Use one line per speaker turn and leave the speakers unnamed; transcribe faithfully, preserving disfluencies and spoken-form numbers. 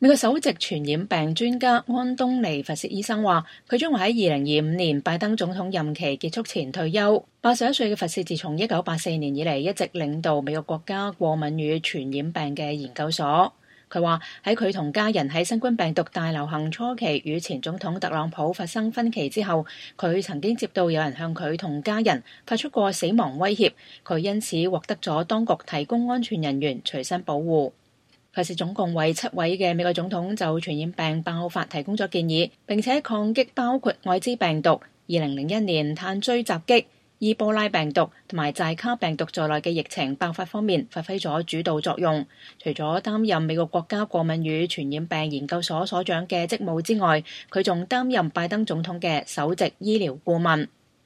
美國首席傳染病專家安東尼·佛切醫生話，佢將會喺二零二五年拜登總統任期結束前退休。八十一歲嘅佛切自從一九八四年以嚟一直領導美國國家過敏與傳染病嘅研究所。佢話喺佢同家人喺新冠病毒大流行初期與前總統特朗普發生分歧之後，佢曾經接到有人向佢同家人發出過死亡威脅，佢因此獲得咗當局提供安全人員隨身保護。佛切總共為七位嘅美國總統就傳染病爆發提供咗建議，並且抗擊包括愛滋病毒、二零零一年炭疽襲擊、伊波拉病毒同埋寨卡病毒在內嘅疫情爆發方面發揮咗主導作用。除咗擔任美國國家過敏與傳染病研究所所長嘅職務之外，佢仲擔任拜登總統嘅首席醫療顧問。